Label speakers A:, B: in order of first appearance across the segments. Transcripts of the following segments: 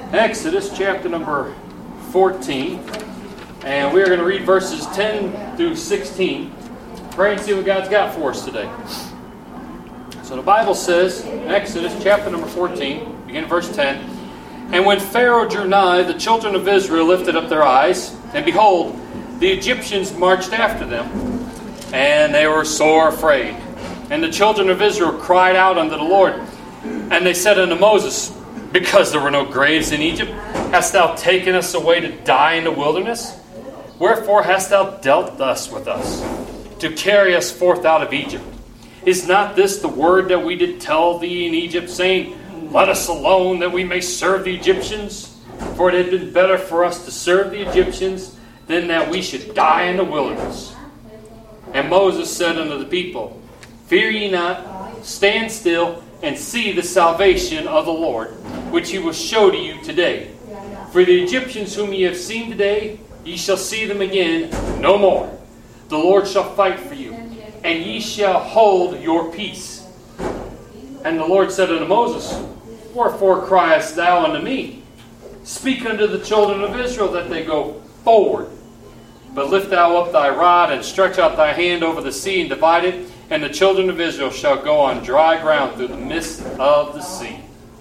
A: Exodus chapter number 14, and we are going to read verses 10 through 16. Pray and see what God's got for us today. So the Bible says in Exodus chapter number 14, beginning verse 10, "And when Pharaoh drew nigh, the children of Israel lifted up their eyes, and behold, the Egyptians marched after them, and they were sore afraid. And the children of Israel cried out unto the Lord, and they said unto Moses, Because there were no graves in Egypt, hast thou taken us away to die in the wilderness? Wherefore hast thou dealt thus with us, to carry us forth out of Egypt? Is not this the word that we did tell thee in Egypt, saying, Let us alone, that we may serve the Egyptians? For it had been better for us to serve the Egyptians than that we should die in the wilderness. And Moses said unto the people, Fear ye not, stand still, and see the salvation of the Lord, which he will show to you today. For the Egyptians whom ye have seen today, ye shall see them again no more. The Lord shall fight for you, and ye shall hold your peace. And the Lord said unto Moses, Wherefore criest thou unto me? Speak unto the children of Israel that they go forward. But lift thou up thy rod, and stretch out thy hand over the sea, and divide it, and the children of Israel shall go on dry ground through the midst of the sea."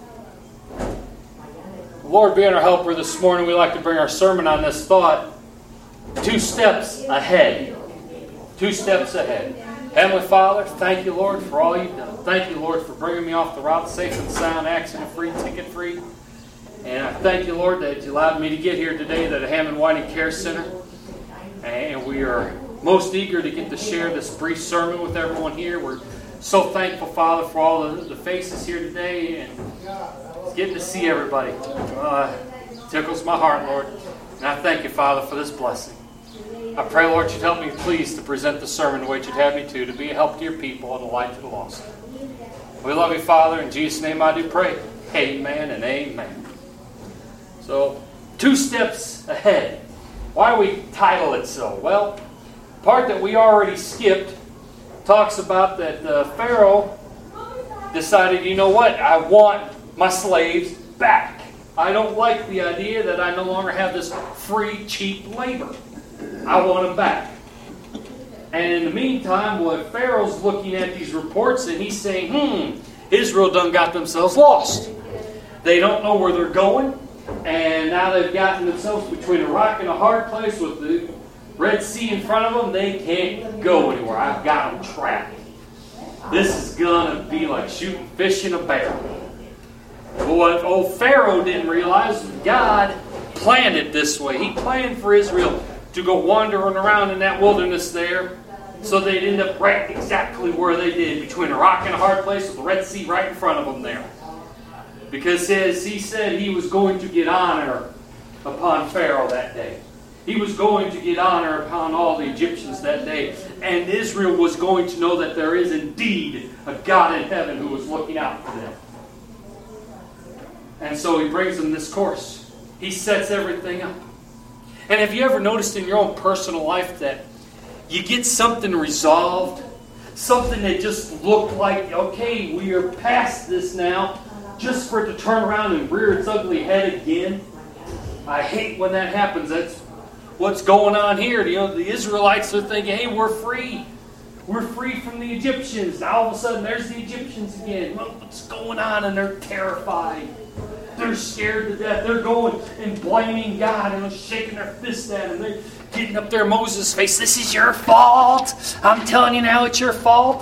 A: Lord, being our helper this morning, we like to bring our sermon on this thought, 2 steps ahead. 2 steps ahead. Heavenly Father, thank you, Lord, for all you've done. Thank you, Lord, for bringing me off the route safe and sound, accident-free, ticket-free. And I thank you, Lord, that you allowed me to get here today to the Hammond Whiting Care Center. And we are most eager to get to share this brief sermon with everyone here. We're so thankful, Father, for all the faces here today and getting to see everybody. It tickles my heart, Lord. And I thank you, Father, for this blessing. I pray, Lord, you'd help me, please, to present the sermon the way you'd have me to be a help to your people and a light to the lost. We love you, Father. In Jesus' name I do pray. Amen and amen. So, 2 steps ahead. Why do we title it so? Well, part that we already skipped talks about that Pharaoh decided, you know what, I want my slaves back. I don't like the idea that I no longer have this free, cheap labor. I want them back. And in the meantime, Pharaoh's looking at these reports and he's saying, Israel done got themselves lost. They don't know where they're going. And now they've gotten themselves between a rock and a hard place with the Red Sea in front of them. They can't go anywhere. I've got them trapped. This is going to be like shooting fish in a barrel. But what old Pharaoh didn't realize, God planned it this way. He planned for Israel to go wandering around in that wilderness there so they'd end up right exactly where they did, between a rock and a hard place with the Red Sea right in front of them there. Because as he said, he was going to get honor upon Pharaoh that day. He was going to get honor upon all the Egyptians that day. And Israel was going to know that there is indeed a God in heaven who was looking out for them. And so he brings them this course. He sets everything up. And have you ever noticed in your own personal life that you get something resolved? Something that just looked like, okay, we are past this now, just for it to turn around and rear its ugly head again? I hate when that happens. That's what's going on here. You know, the Israelites are thinking, hey, we're free. We're free from the Egyptians. Now all of a sudden, there's the Egyptians again. What's going on? And they're terrified. They're scared to death. They're going and blaming God and shaking their fist at him. They're getting up there Moses' face. This is your fault. I'm telling you now, it's your fault.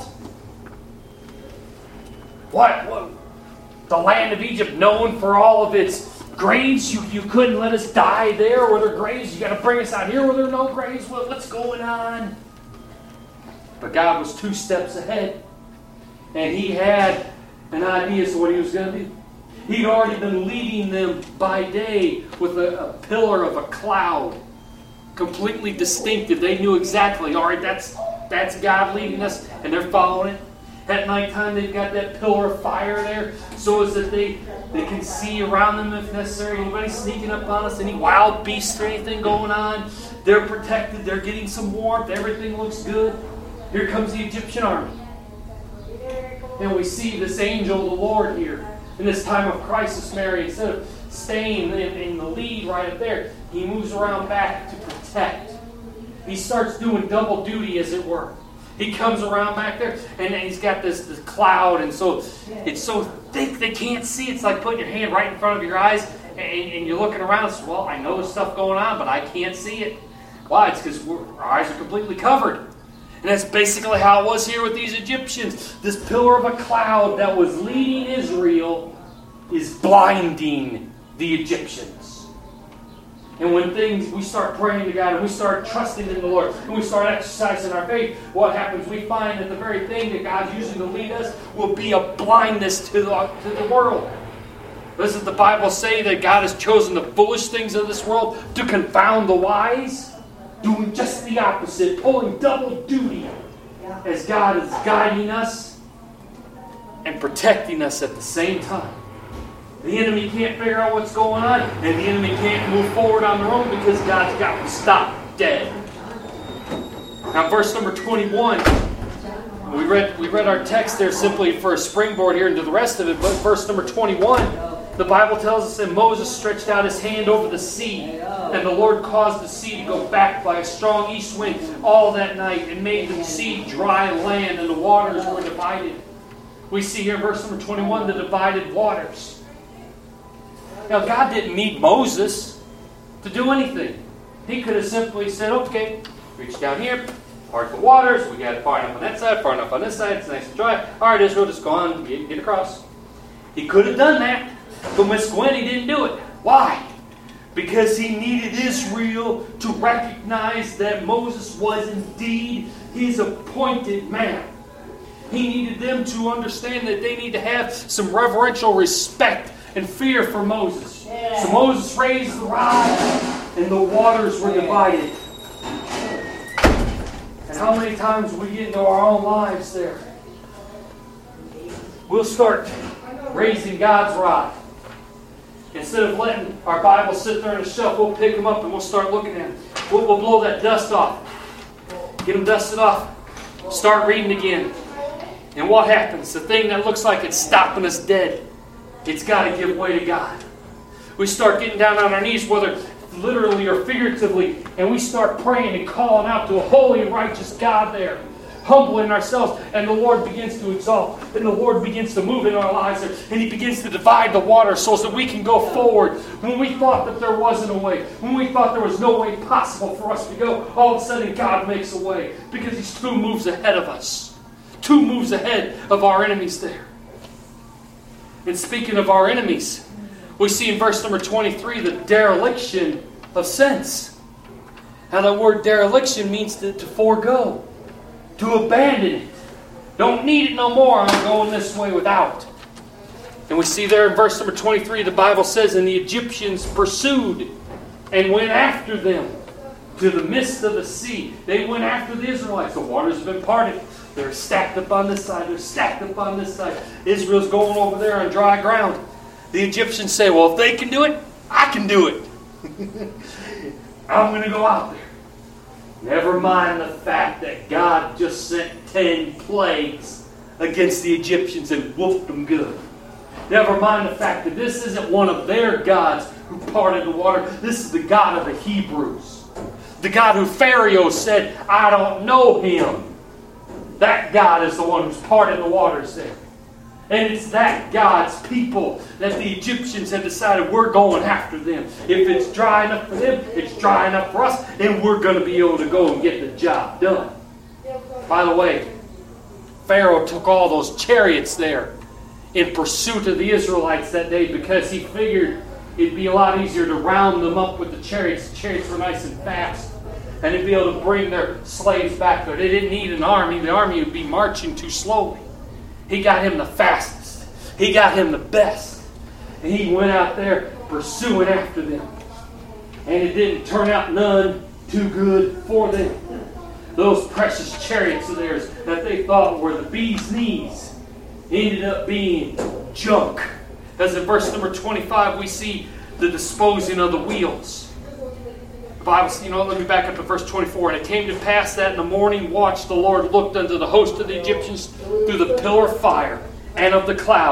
A: What? The land of Egypt, known for all of its graves, you couldn't let us die there where there are graves. You got to bring us out here where there are no graves. What's going on? But God was 2 steps ahead. And he had an idea as to what he was going to do. He'd already been leading them by day with a pillar of a cloud. Completely distinctive. They knew exactly, all right, that's God leading us, and they're following it. At nighttime, they've got that pillar of fire there, so as that they can see around them if necessary. Anybody sneaking up on us, any wild beasts or anything going on. They're protected. They're getting some warmth. Everything looks good. Here comes the Egyptian army. And we see this angel of the Lord here. In this time of crisis, Mary, instead of staying in the lead right up there, he moves around back to protect. He starts doing double duty, as it were. He comes around back there, and he's got this cloud, and so it's so thick they can't see. It's like putting your hand right in front of your eyes, and you're looking around and say, well, I know there's stuff going on, but I can't see it. Why? It's because our eyes are completely covered. And that's basically how it was here with these Egyptians. This pillar of a cloud that was leading Israel is blinding the Egyptians. And when we start praying to God and we start trusting in the Lord and we start exercising our faith, what happens? We find that the very thing that God's using to lead us will be a blindness to the world. Doesn't the Bible say that God has chosen the foolish things of this world to confound the wise? Doing just the opposite, pulling double duty as God is guiding us and protecting us at the same time. The enemy can't figure out what's going on, and the enemy can't move forward on their own because God's got them stopped dead. Now, verse number 21, we read our text there simply for a springboard here into the rest of it, but verse number 21, the Bible tells us that Moses stretched out his hand over the sea, and the Lord caused the sea to go back by a strong east wind all that night, and made the sea dry land, and the waters were divided. We see here in verse number 21 the divided waters. Now, God didn't need Moses to do anything. He could have simply said, okay, reach down here, part the waters, we got it far enough on that side, far enough on this side, it's nice and dry. All right, Israel, just go on, get across. He could have done that, but Miss Gwen, he didn't do it. Why? Because he needed Israel to recognize that Moses was indeed his appointed man. He needed them to understand that they need to have some reverential respect and fear for Moses. So Moses raised the rod, and the waters were divided. And how many times we get into our own lives there? We'll start raising God's rod. Instead of letting our Bible sit there on a shelf, we'll pick them up and we'll start looking at them. We'll blow that dust off. Get them dusted off. Start reading again. And what happens? The thing that looks like it's stopping us dead, it's got to give way to God. We start getting down on our knees, whether literally or figuratively, and we start praying and calling out to a holy and righteous God there. Humbling ourselves, and the Lord begins to exalt, and the Lord begins to move in our lives, and He begins to divide the water so that we can go forward. When we thought that there wasn't a way, when we thought there was no way possible for us to go, all of a sudden God makes a way, because He's 2 moves ahead of us. 2 moves ahead of our enemies there. And speaking of our enemies, we see in verse number 23 the dereliction of sense. Now that word dereliction means to forego. To abandon it. Don't need it no more. I'm going this way without. And we see there in verse number 23, the Bible says, and the Egyptians pursued and went after them to the midst of the sea. They went after the Israelites. The waters have been parted. They're stacked up on this side. They're stacked up on this side. Israel's going over there on dry ground. The Egyptians say, well, if they can do it, I can do it. I'm going to go out there. Never mind the fact that God just sent 10 plagues against the Egyptians and whooped them good. Never mind the fact that this isn't one of their gods who parted the water. This is the God of the Hebrews. The God who Pharaoh said, I don't know him. That God is the one who's parted the waters there. And it's that God's people that the Egyptians have decided we're going after them. If it's dry enough for them, it's dry enough for us, and we're going to be able to go and get the job done. By the way, Pharaoh took all those chariots there in pursuit of the Israelites that day because he figured it'd be a lot easier to round them up with the chariots. The chariots were nice and fast. And they'd be able to bring their slaves back there. They didn't need an army. The army would be marching too slowly. He got him the fastest. He got him the best. And he went out there pursuing after them. And it didn't turn out none too good for them. Those precious chariots of theirs that they thought were the bee's knees ended up being junk. As in verse number 25 we see the disposing of the wheels. The Bible, let me back up to verse 24. And it came to pass that in the morning watch the Lord looked unto the host of the Egyptians through the pillar of fire and of the cloud,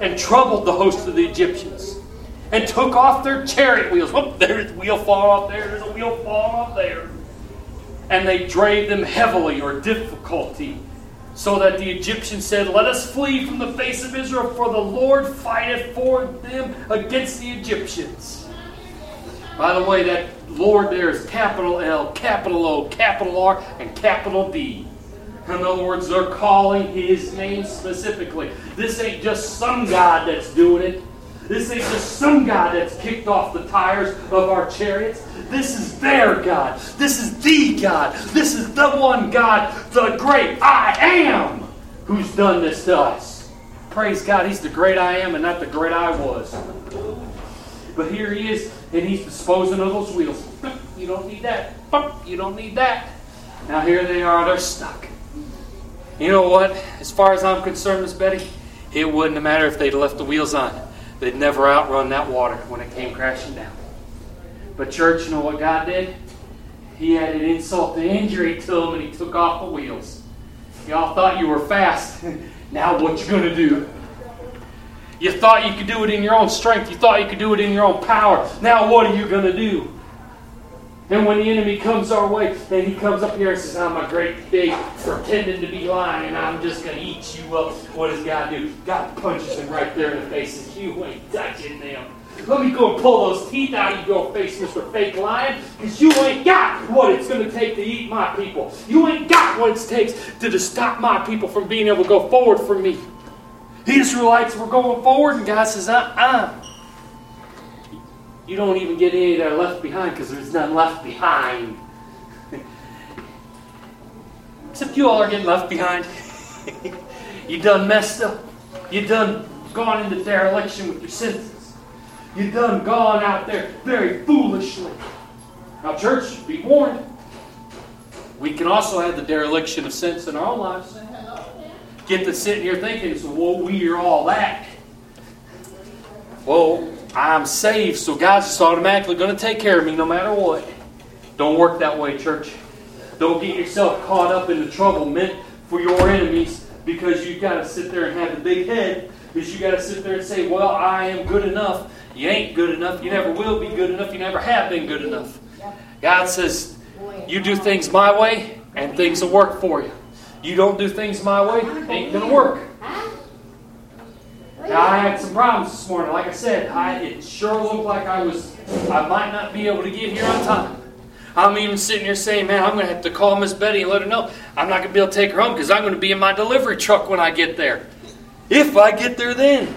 A: and troubled the host of the Egyptians, and took off their chariot wheels. Oh, there's a wheel falling off there. There's a wheel falling off there. And they drave them heavily, or difficulty, so that the Egyptians said, "Let us flee from the face of Israel, for the Lord fighteth for them against the Egyptians." By the way, that Lord there is capital L, capital O, capital R, and capital D. In other words, they're calling His name specifically. This ain't just some God that's doing it. This ain't just some God that's kicked off the tires of our chariots. This is their God. This is the God. This is the one God, the great I Am, who's done this to us. Praise God, He's the great I Am and not the great I was. But here He is, and He's disposing of those wheels. You don't need that. You don't need that. Now here they are, they're stuck. You know what? As far as I'm concerned, Miss Betty, it wouldn't have mattered if they'd left the wheels on. They'd never outrun that water when it came crashing down. But church, you know what God did? He added insult to injury to them, and He took off the wheels. Y'all thought you were fast. Now what you going to do? You thought you could do it in your own strength. You thought you could do it in your own power. Now what are you going to do? And when the enemy comes our way, and he comes up here and says, "I'm a great big pretending to be lying, and I'm just going to eat you up." What does God do? God punches him right there in the face and says, "You ain't touching them. Let me go and pull those teeth out of your face, Mr. Fake Lion, because you ain't got what it's going to take to eat my people. You ain't got what it takes to stop my people from being able to go forward for me." The Israelites were going forward, and God says, You don't even get any that are left behind, because there's none left behind. Except you all are getting left behind. You done messed up. You done gone into dereliction with your senses. You done gone out there very foolishly. Now, church, be warned. We can also have the dereliction of sense in our own lives. Get to sitting here thinking, "So, well, we are all that." Well, I'm saved, so God's just automatically going to take care of me no matter what. Don't work that way, church. Don't get yourself caught up in the trouble meant for your enemies because you've got to sit there and have the big head. Because you've got to sit there and say, "Well, I am good enough." You ain't good enough. You never will be good enough. You never have been good enough. God says, "You do things my way, and things will work for you. You don't do things my way, it ain't going to work." Now, I had some problems this morning. Like I said, it sure looked like I might not be able to get here on time. I'm even sitting here saying, "Man, I'm going to have to call Miss Betty and let her know I'm not going to be able to take her home because I'm going to be in my delivery truck when I get there. If I get there then."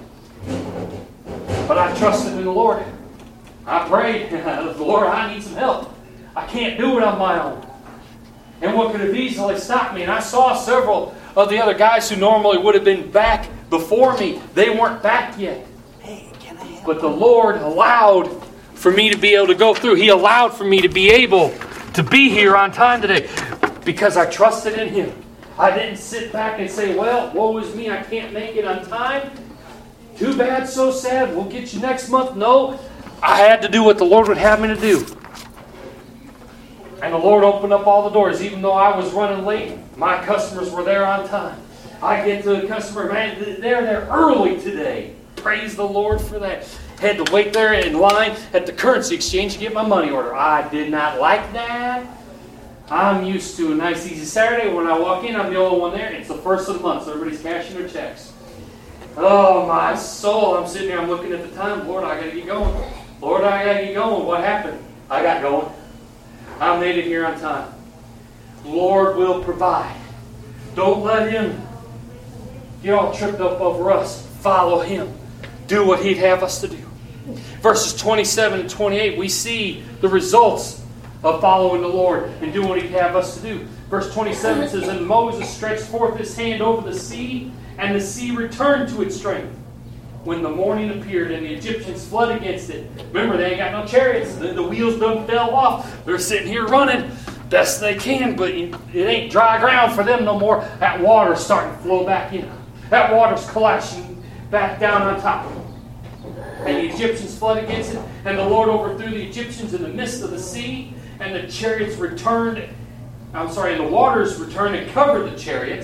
A: But I trusted in the Lord. I prayed, "Lord, I need some help. I can't do it on my own." And what could have easily stopped me? And I saw several of the other guys who normally would have been back before me. They weren't back yet. But the Lord allowed for me to be able to go through. He allowed for me to be able to be here on time today because I trusted in Him. I didn't sit back and say, "Well, woe is me, I can't make it on time. Too bad, so sad, we'll get you next month." No, I had to do what the Lord would have me to do. And the Lord opened up all the doors. Even though I was running late, my customers were there on time. I get to the customer, "Man, they're there early today." Praise the Lord for that. Had to wait there in line at the currency exchange to get my money order. I did not like that. I'm used to a nice, easy Saturday. When I walk in, I'm the only one there. It's the first of the month, so everybody's cashing their checks. Oh, my soul. I'm sitting there, I'm looking at the time. "Lord, I got to get going. Lord, I got to get going." What happened? I got going. I made it here on time. Lord will provide. Don't let Him get all tripped up over us. Follow Him. Do what He'd have us to do. Verses 27 and 28, we see the results of following the Lord and doing what He'd have us to do. Verse 27 says, "And Moses stretched forth his hand over the sea, and the sea returned to its strength. When the morning appeared and the Egyptians fled against it." Remember, they ain't got no chariots. The wheels done fell off. They're sitting here running best they can, but it ain't dry ground for them no more. That water's starting to flow back in. That water's clashing back down on top of them. And the Egyptians fled against it, and the Lord overthrew the Egyptians in the midst of the sea, and the waters returned and covered the chariots,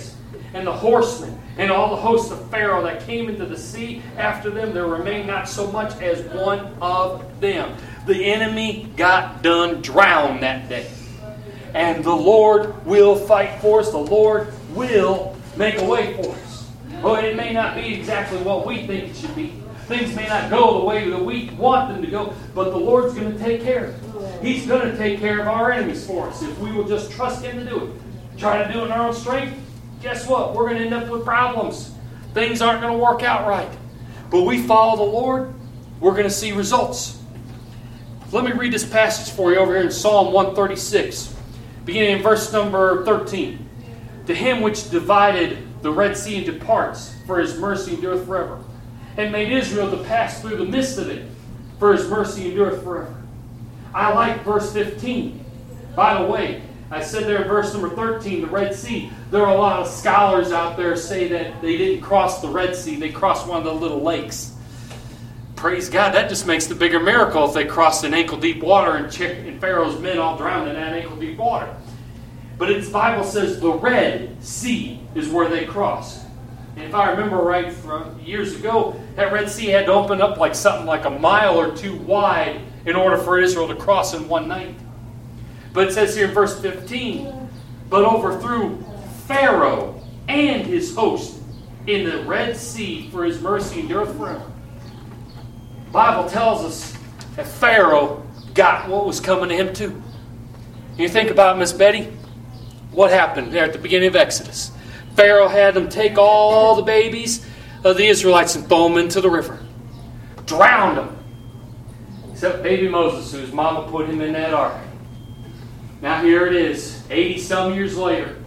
A: and the horsemen, and all the hosts of Pharaoh that came into the sea after them, there remained not so much as one of them. The enemy got done drowned that day. And the Lord will fight for us. The Lord will make a way for us. Well, it may not be exactly what we think it should be. Things may not go the way that we want them to go, but the Lord's going to take care of it. He's going to take care of our enemies for us if we will just trust Him to do it. Try to do it in our own strength, guess what? We're going to end up with problems. Things aren't going to work out right. But we follow the Lord, we're going to see results. Let me read this passage for you over here in Psalm 136, beginning in verse number 13. To Him which divided the Red Sea into parts, for His mercy endureth forever, and made Israel to pass through the midst of it, for His mercy endureth forever. I like verse 15. By the way, I said there in verse number 13, the Red Sea. There are a lot of scholars out there say that they didn't cross the Red Sea. They crossed one of the little lakes. Praise God, that just makes the bigger miracle if they crossed in ankle-deep water and Pharaoh's men all drowned in that ankle-deep water. But the Bible says the Red Sea is where they crossed. And if I remember right from years ago, that Red Sea had to open up like something like a mile or two wide in order for Israel to cross in one night. But it says here in verse 15, but overthrew Pharaoh and his host in the Red Sea, for His mercy endureth forever. The Bible tells us that Pharaoh got what was coming to him too. You think about it, Miss Betty, what happened there at the beginning of Exodus? Pharaoh had them take all the babies of the Israelites and throw them into the river. Drowned them. Except baby Moses, whose mama put him in that ark. Now here it is, 80-some years later.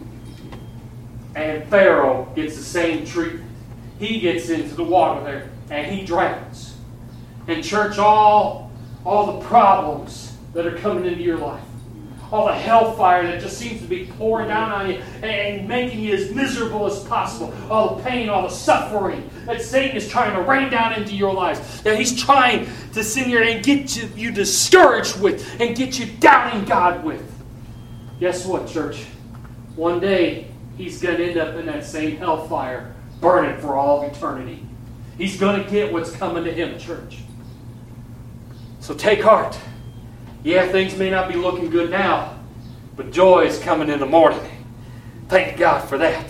A: And Pharaoh gets the same treatment. He gets into the water there and he drowns. And church, all the problems that are coming into your life, all the hellfire that just seems to be pouring down on you and making you as miserable as possible, all the pain, all the suffering that Satan is trying to rain down into your lives, that he's trying to sit here and get you discouraged with and get you doubting God with. Guess what, church? One day, he's going to end up in that same hellfire, burning for all of eternity. He's going to get what's coming to him, church. So take heart. Yeah, things may not be looking good now, but joy is coming in the morning. Thank God for that.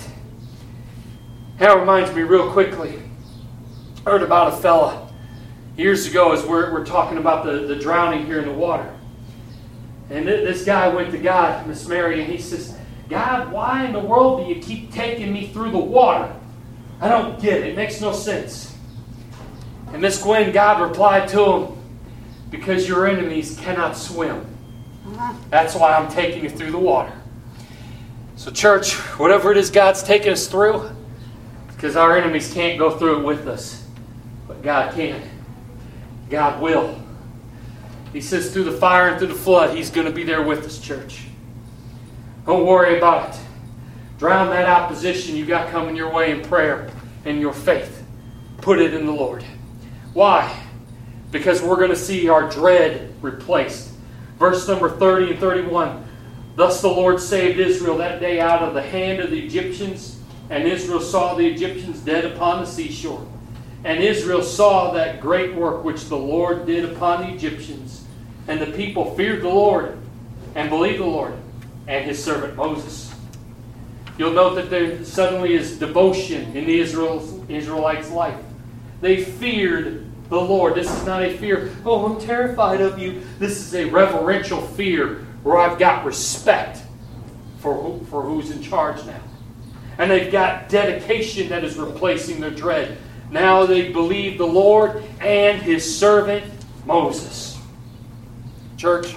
A: That reminds me real quickly. I heard about a fella years ago as we're talking about the drowning here in the water. And this guy went to God, Miss Mary, and he says, God, why in the world do you keep taking me through the water? I don't get it. It makes no sense. And Miss Gwen, God replied to him, because your enemies cannot swim. That's why I'm taking you through the water. So church, whatever it is God's taking us through, because our enemies can't go through it with us. But God can. God will. He says through the fire and through the flood, He's going to be there with us, church. Don't worry about it. Drown that opposition you got coming your way in prayer and your faith. Put it in the Lord. Why? Because we're going to see our dread replaced. Verse number 30 and 31. Thus the Lord saved Israel that day out of the hand of the Egyptians, and Israel saw the Egyptians dead upon the seashore. And Israel saw that great work which the Lord did upon the Egyptians. And the people feared the Lord and believed the Lord and His servant Moses. You'll note that there suddenly is devotion in the Israelites' life. They feared the Lord. This is not a fear, oh, I'm terrified of you. This is a reverential fear where I've got respect for who's in charge now. And they've got dedication that is replacing their dread. Now they believe the Lord and His servant Moses. Church,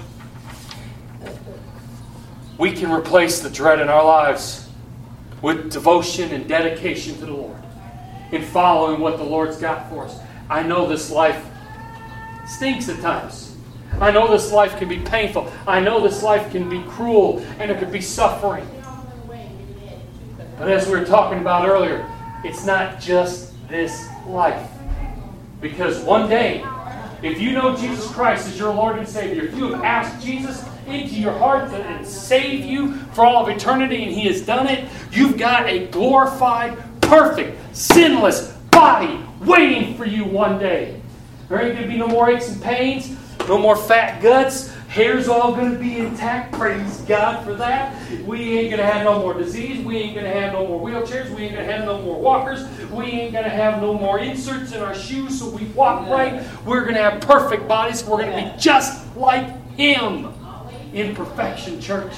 A: we can replace the dread in our lives with devotion and dedication to the Lord in following what the Lord's got for us. I know this life stinks at times. I know this life can be painful. I know this life can be cruel and it could be suffering. But as we were talking about earlier, it's not just this life. Because one day, If you know Jesus Christ as your Lord and Savior, if you have asked Jesus into your heart and save you for all of eternity, and He has done it, you've got a glorified, perfect, sinless body waiting for you one day. There ain't going to be no more aches and pains, no more fat guts. Hair's all going to be intact. Praise God for that. We ain't going to have no more disease. We ain't going to have no more wheelchairs. We ain't going to have no more walkers. We ain't going to have no more inserts in our shoes so we walk right. We're going to have perfect bodies. We're going to be just like Him in perfection, church.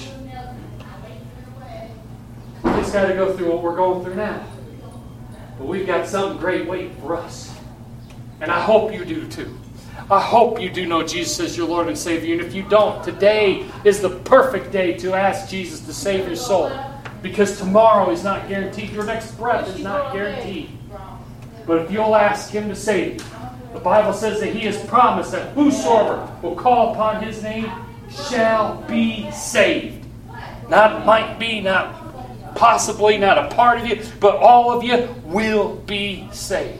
A: We just got to go through what we're going through now. But we've got something great waiting for us. And I hope you do too. I hope you do know Jesus as your Lord and Savior. And if you don't, today is the perfect day to ask Jesus to save your soul. Because tomorrow is not guaranteed. Your next breath is not guaranteed. But if you'll ask Him to save you, the Bible says that He has promised that whosoever will call upon His name shall be saved. Not might be, not possibly, not a part of you, but all of you will be saved.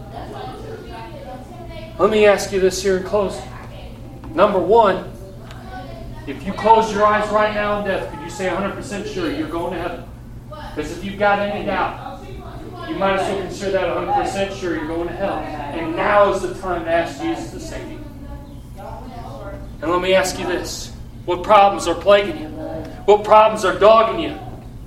A: Let me ask you this here in closing. Number one, if you close your eyes right now in death, could you say 100% sure you're going to heaven? Because if you've got any doubt, you might as well consider that 100% sure you're going to hell. And now is the time to ask Jesus to save you. And let me ask you this. What problems are plaguing you? What problems are dogging you?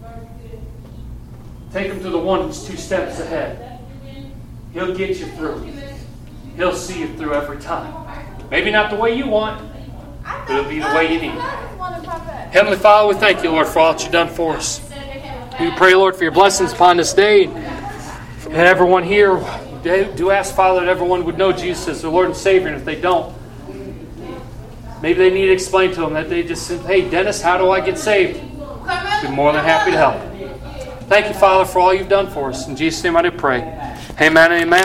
A: Take them to the one who's 2 steps ahead. He'll get you through. He'll see you through every time. Maybe not the way you want, but it'll be the way you need. Heavenly Father, we thank you, Lord, for all that you've done for us. We pray, Lord, for your blessings upon this day. And everyone here, do ask, Father, that everyone would know Jesus as their Lord and Savior. And if they don't, maybe they need to explain to them that they just said, hey, Dennis, how do I get saved? We'd be more than happy to help. Thank you, Father, for all you've done for us. In Jesus' name I do pray. Amen and amen.